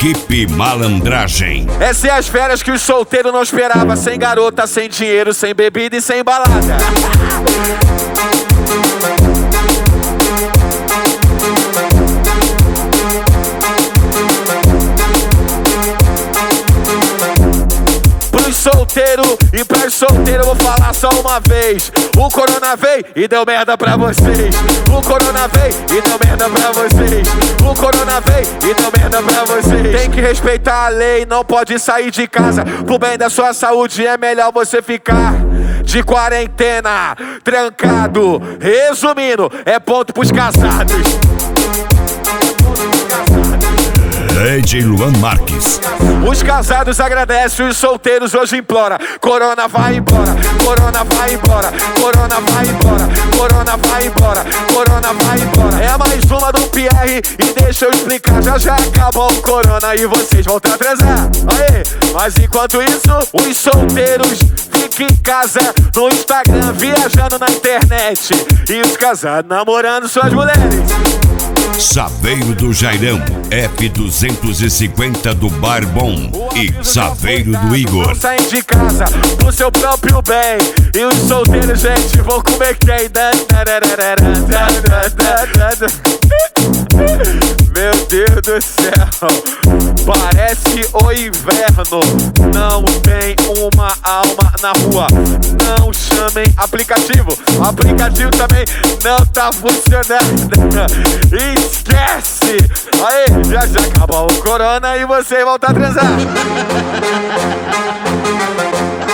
Equipe Malandragem. Essas é as férias que os solteiros não esperavam. Sem garota, sem dinheiro, sem bebida e sem balada. Solteiro e pra solteiro eu vou falar só uma vez. O corona veio e deu merda pra vocês. O corona veio e deu merda pra vocês. O corona veio e deu merda pra vocês. Tem que respeitar a lei, não pode sair de casa. Pro bem da sua saúde é melhor você ficar de quarentena, trancado. Resumindo, é ponto pros casados. DJ Luan Marques. Os casados agradecem, os solteiros hoje implora. Corona vai embora, corona vai embora, corona vai embora, corona vai embora, corona vai embora. É mais uma do Pierre e deixa eu explicar. Já já acabou o corona e vocês voltam a transar. Aê, mas enquanto isso, os solteiros ficam em casa, no Instagram, viajando na internet. E os casados namorando suas mulheres. Saveiro do Jairão, F250 do Bar Bom e Saveiro do Igor. Saem de casa pro seu próprio bem. E os solteiros, gente, vão comer quem? Meu Deus do céu, parece o inverno. Não tem uma alma na rua. Não chamem aplicativo. O aplicativo também não tá funcionando. Esquece! Aí, já já acabou o corona e você volta a transar.